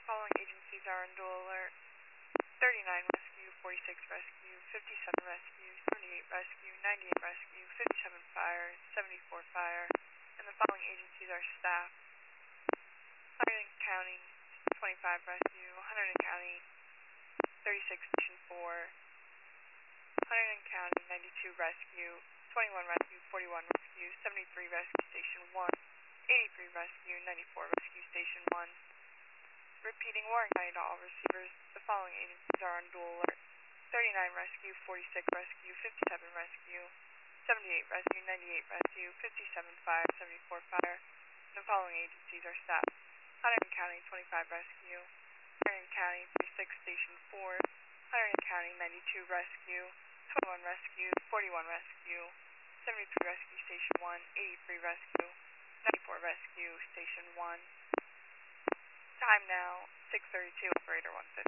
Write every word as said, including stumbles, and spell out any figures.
following agencies are on dual alert. thirty-nine rescue, forty-six rescue, fifty-seven rescue, seventy-eight rescue, ninety-eight rescue, fifty-seven fire, seventy-four fire, and the following agencies are staff. Hunterdon County, twenty-five rescue, Hunterdon County, thirty-six station four, Hunterdon County, ninety-two rescue, twenty-one rescue, forty-one rescue, seventy-three rescue station one, eighty-three rescue, ninety-four rescue station one. Repeating warning county to all receivers, the following agencies are on dual alert. thirty-nine rescue, forty-six rescue, fifty-seven rescue, seventy-eight rescue, ninety-eight rescue, fifty-seven fire, seventy-four fire, and the following agencies are staff. Hunterdon County, twenty-five rescue, Hunterdon County, thirty-six station four, Hunterdon County, ninety-two rescue, twenty-one rescue, forty-one rescue, seventy-three rescue station one, eighty-three rescue, ninety-four rescue station one. Time now, six thirty-two, operator one fifty.